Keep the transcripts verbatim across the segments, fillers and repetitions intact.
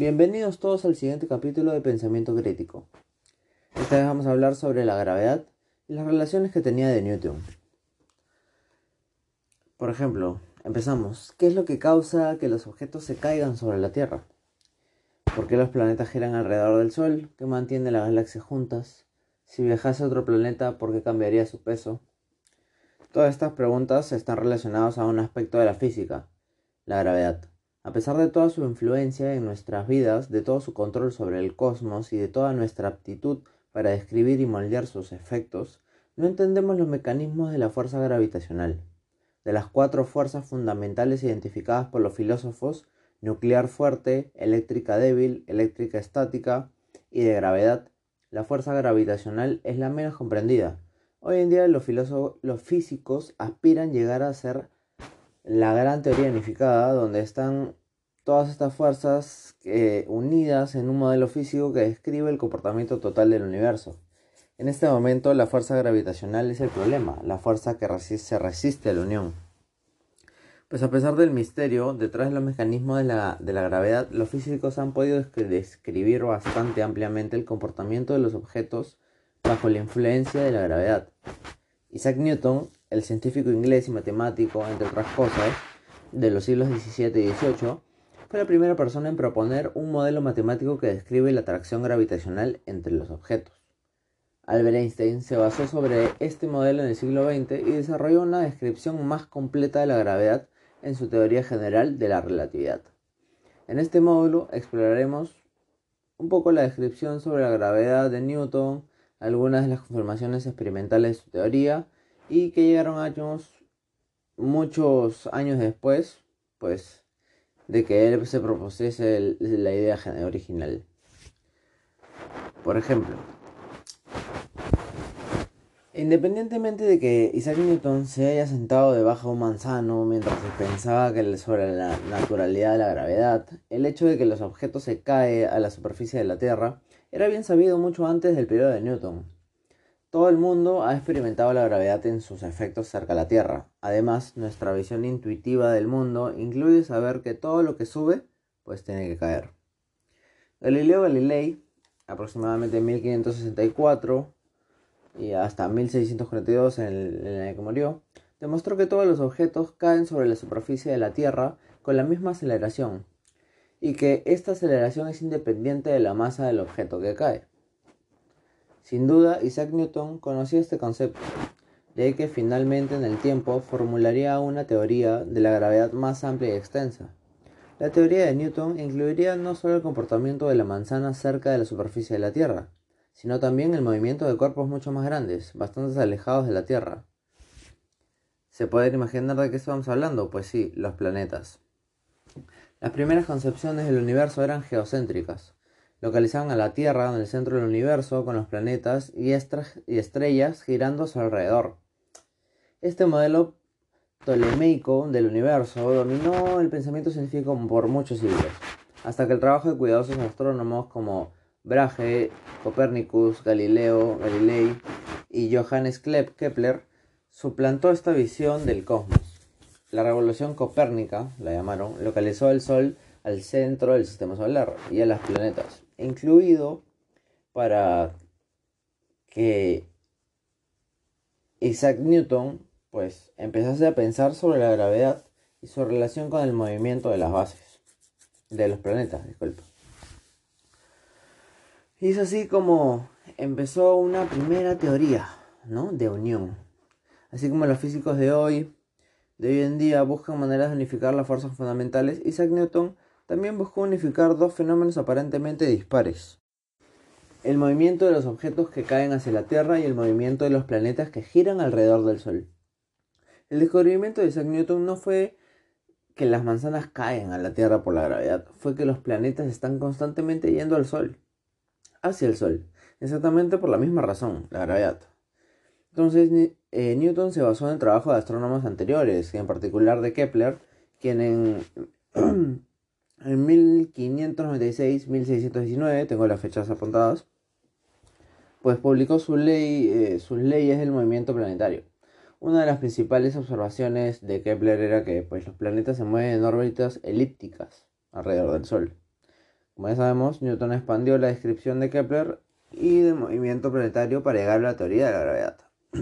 Bienvenidos todos al siguiente capítulo de Pensamiento Crítico. Esta vez vamos a hablar sobre la gravedad y las relaciones que tenía de Newton. Por ejemplo, empezamos. ¿Qué es lo que causa que los objetos se caigan sobre la Tierra? ¿Por qué los planetas giran alrededor del Sol? ¿Qué mantiene las galaxias juntas? Si viajase a otro planeta, ¿por qué cambiaría su peso? Todas estas preguntas están relacionadas a un aspecto de la física, la gravedad. A pesar de toda su influencia en nuestras vidas, de todo su control sobre el cosmos y de toda nuestra aptitud para describir y moldear sus efectos, no entendemos los mecanismos de la fuerza gravitacional. De las cuatro fuerzas fundamentales identificadas por los filósofos, nuclear fuerte, eléctrica débil, eléctrica estática y de gravedad, la fuerza gravitacional es la menos comprendida. Hoy en día los, filósofos, los físicos aspiran llegar a ser la gran teoría unificada, donde están todas estas fuerzas eh, unidas en un modelo físico que describe el comportamiento total del universo. En este momento la fuerza gravitacional es el problema, la fuerza que resi- se resiste a la unión. Pues a pesar del misterio, detrás de los mecanismos de la, de la gravedad, los físicos han podido describir bastante ampliamente el comportamiento de los objetos bajo la influencia de la gravedad. Isaac Newton, el científico inglés y matemático, entre otras cosas, de los siglos diecisiete y dieciocho, fue la primera persona en proponer un modelo matemático que describe la atracción gravitacional entre los objetos. Albert Einstein se basó sobre este modelo en el siglo veinte y desarrolló una descripción más completa de la gravedad en su teoría general de la relatividad. En este módulo exploraremos un poco la descripción sobre la gravedad de Newton, algunas de las confirmaciones experimentales de su teoría y que llegaron años, muchos años después, pues, de que él se propusiese el, la idea original. Por ejemplo, independientemente de que Isaac Newton se haya sentado debajo de un manzano mientras pensaba que sobre la naturalidad de la gravedad, el hecho de que los objetos se caen a la superficie de la Tierra era bien sabido mucho antes del periodo de Newton. Todo el mundo ha experimentado la gravedad en sus efectos cerca de la Tierra. Además, nuestra visión intuitiva del mundo incluye saber que todo lo que sube, pues tiene que caer. Galileo Galilei, aproximadamente en mil quinientos sesenta y cuatro y hasta mil seiscientos cuarenta y dos, en el, en el que murió, demostró que todos los objetos caen sobre la superficie de la Tierra con la misma aceleración, y que esta aceleración es independiente de la masa del objeto que cae. Sin duda, Isaac Newton conocía este concepto, de ahí que finalmente en el tiempo formularía una teoría de la gravedad más amplia y extensa. La teoría de Newton incluiría no solo el comportamiento de la manzana cerca de la superficie de la Tierra, sino también el movimiento de cuerpos mucho más grandes, bastante alejados de la Tierra. ¿Se pueden imaginar de qué estamos hablando? Pues sí, los planetas. Las primeras concepciones del universo eran geocéntricas. Localizaban a la Tierra en el centro del universo con los planetas y, y estrellas girando a su alrededor. Este modelo ptolemaico del universo dominó el pensamiento científico por muchos siglos, hasta que el trabajo de cuidadosos astrónomos como Brahe, Copérnicus, Galileo Galilei y Johannes Kepler suplantó esta visión del cosmos. La revolución copérnica, la llamaron, localizó el Sol al centro del sistema solar y a los planetas, incluido para que Isaac Newton pues empezase a pensar sobre la gravedad y su relación con el movimiento de las bases de los planetas, disculpa. Y es así como empezó una primera teoría, ¿no?, de unión. Así como los físicos de hoy, de hoy en día buscan maneras de unificar las fuerzas fundamentales, Isaac Newton también buscó unificar dos fenómenos aparentemente dispares: el movimiento de los objetos que caen hacia la Tierra y el movimiento de los planetas que giran alrededor del Sol. El descubrimiento de Isaac Newton no fue que las manzanas caen a la Tierra por la gravedad, fue que los planetas están constantemente yendo al Sol, hacia el Sol, exactamente por la misma razón, la gravedad. Entonces, eh, Newton se basó en el trabajo de astrónomos anteriores, en particular de Kepler, quien en, en mil quinientos noventa y seis a mil seiscientos diecinueve, tengo las fechas apuntadas, pues publicó su ley, eh, sus leyes del movimiento planetario. Una de las principales observaciones de Kepler era que pues, los planetas se mueven en órbitas elípticas alrededor del Sol. Como ya sabemos, Newton expandió la descripción de Kepler y del movimiento planetario para llegar a la teoría de la gravedad.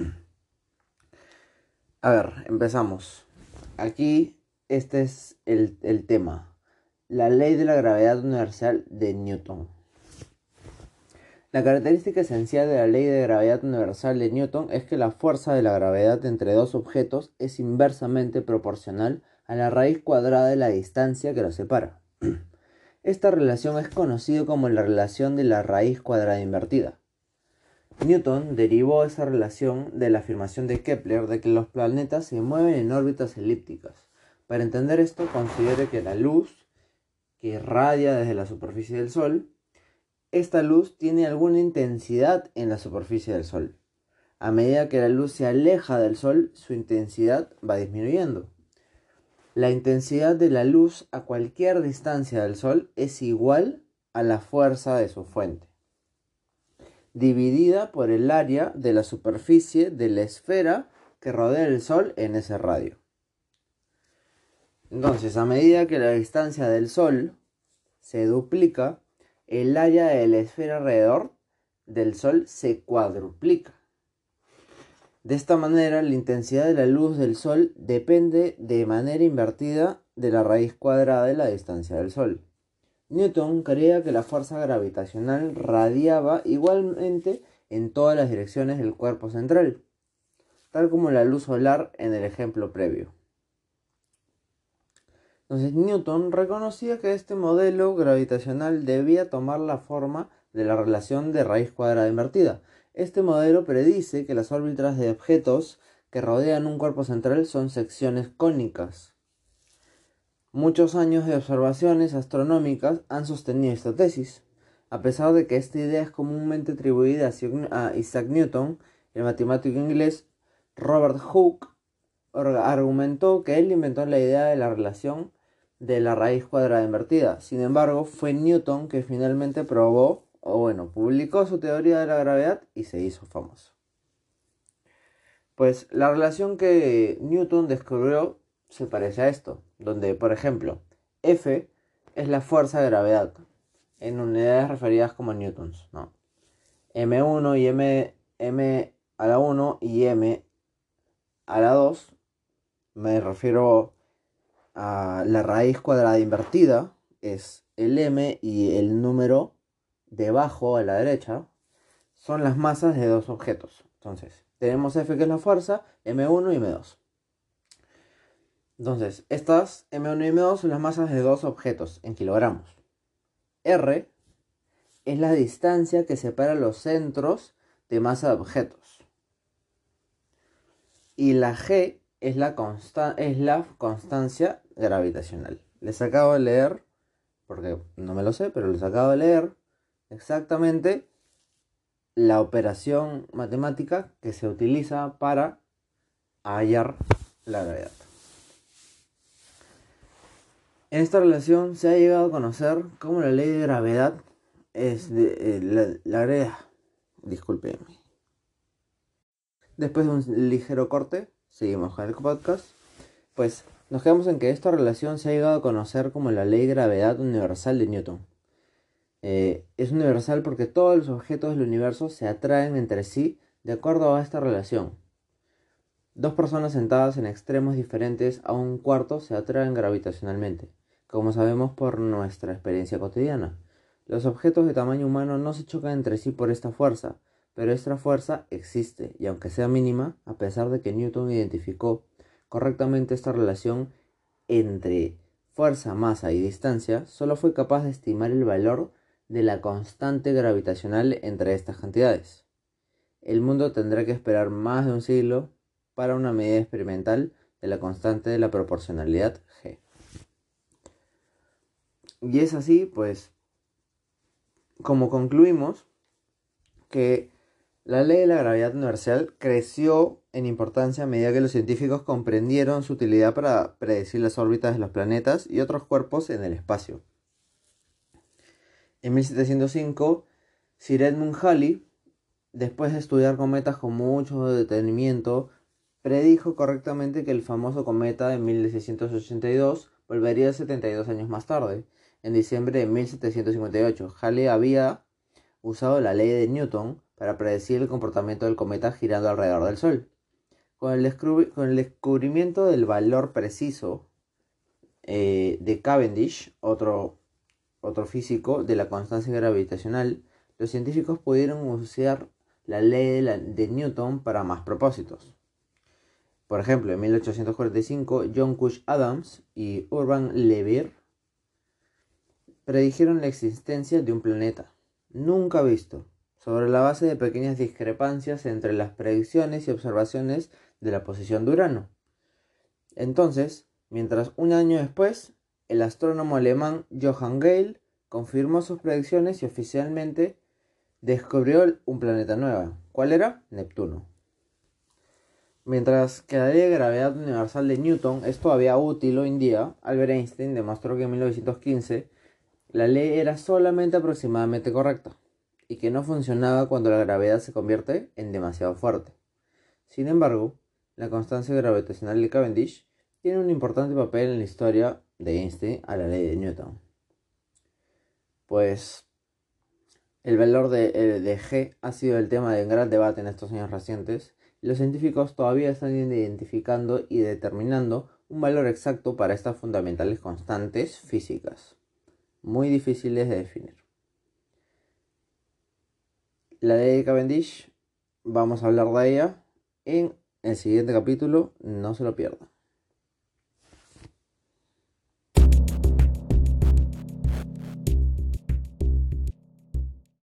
A ver, empezamos. Aquí este es el, el tema. La ley de la gravedad universal de Newton. La característica esencial de la ley de gravedad universal de Newton es que la fuerza de la gravedad entre dos objetos es inversamente proporcional a la raíz cuadrada de la distancia que los separa. Esta relación es conocida como la relación de la raíz cuadrada invertida. Newton derivó esa relación de la afirmación de Kepler de que los planetas se mueven en órbitas elípticas. Para entender esto, considere que la luz que irradia desde la superficie del Sol, esta luz tiene alguna intensidad en la superficie del Sol. A medida que la luz se aleja del Sol, su intensidad va disminuyendo. La intensidad de la luz a cualquier distancia del Sol es igual a la fuerza de su fuente, dividida por el área de la superficie de la esfera que rodea el Sol en ese radio. Entonces, a medida que la distancia del Sol se duplica, el área de la esfera alrededor del Sol se cuadruplica. De esta manera, la intensidad de la luz del Sol depende de manera invertida de la raíz cuadrada de la distancia del Sol. Newton creía que la fuerza gravitacional radiaba igualmente en todas las direcciones del cuerpo central, tal como la luz solar en el ejemplo previo. Entonces, Newton reconocía que este modelo gravitacional debía tomar la forma de la relación de raíz cuadrada invertida. Este modelo predice que las órbitas de objetos que rodean un cuerpo central son secciones cónicas. Muchos años de observaciones astronómicas han sostenido esta tesis. A pesar de que esta idea es comúnmente atribuida a Isaac Newton, el matemático inglés Robert Hooke argumentó que él inventó la idea de la relación de la raíz cuadrada invertida. Sin embargo, fue Newton que finalmente probó, o bueno, publicó su teoría de la gravedad y se hizo famoso. Pues la relación que Newton descubrió se parece a esto, donde, por ejemplo, F es la fuerza de gravedad, en unidades referidas como newtons, ¿no? eme uno y M, M a la uno y M a la dos, me refiero a la raíz cuadrada invertida, es el M y el número debajo a la derecha, son las masas de dos objetos. Entonces, tenemos F que es la fuerza, eme uno y eme dos. Entonces, estas eme uno y eme dos son las masas de dos objetos en kilogramos. R es la distancia que separa los centros de masa de objetos. Y la G es la, consta- es la constancia gravitacional. Les acabo de leer, porque no me lo sé, pero les acabo de leer exactamente la operación matemática que se utiliza para hallar la gravedad. En esta relación se ha llegado a conocer como la ley de gravedad es de, eh, la, la gravedad. Discúlpenme. Después de un ligero corte, seguimos con el podcast. Pues nos quedamos en que esta relación se ha llegado a conocer como la ley de gravedad universal de Newton. Eh, es universal porque todos los objetos del universo se atraen entre sí de acuerdo a esta relación. Dos personas sentadas en extremos diferentes a un cuarto se atraen gravitacionalmente, como sabemos por nuestra experiencia cotidiana. Los objetos de tamaño humano no se chocan entre sí por esta fuerza, pero esta fuerza existe, y aunque sea mínima, a pesar de que Newton identificó correctamente esta relación entre fuerza, masa y distancia, solo fue capaz de estimar el valor de la constante gravitacional entre estas cantidades. El mundo tendrá que esperar más de un siglo para una medida experimental de la constante de la proporcionalidad G. Y es así, pues, como concluimos que la ley de la gravedad universal creció en importancia a medida que los científicos comprendieron su utilidad para predecir las órbitas de los planetas y otros cuerpos en el espacio. En mil setecientos cinco, Sir Edmund Halley, después de estudiar cometas con mucho detenimiento, predijo correctamente que el famoso cometa de mil seiscientos ochenta y dos volvería setenta y dos años más tarde. en diciembre de mil setecientos cincuenta y ocho. Halley había usado la ley de Newton para predecir el comportamiento del cometa girando alrededor del Sol. Con el, descubri con el descubrimiento del valor preciso eh, de Cavendish, otro, otro físico, de la constancia gravitacional, los científicos pudieron usar la ley de, la, de Newton para más propósitos. Por ejemplo, en mil ochocientos cuarenta y cinco, John Couch Adams y Urban Le Verrier predijeron la existencia de un planeta nunca visto, sobre la base de pequeñas discrepancias entre las predicciones y observaciones de la posición de Urano. Entonces, mientras un año después, el astrónomo alemán Johann Galle confirmó sus predicciones y oficialmente descubrió un planeta nuevo. ¿Cuál era? Neptuno. Mientras que la ley de gravedad universal de Newton es todavía útil hoy en día, Albert Einstein demostró que en mil novecientos quince la ley era solamente aproximadamente correcta y que no funcionaba cuando la gravedad se convierte en demasiado fuerte. Sin embargo, la constancia gravitacional de Cavendish tiene un importante papel en la historia de Einstein a la ley de Newton. Pues el valor de, de G ha sido el tema de un gran debate en estos años recientes y los científicos todavía están identificando y determinando un valor exacto para estas fundamentales constantes físicas, muy difíciles de definir. La ley de Cavendish, vamos a hablar de ella en el siguiente capítulo, no se lo pierdan.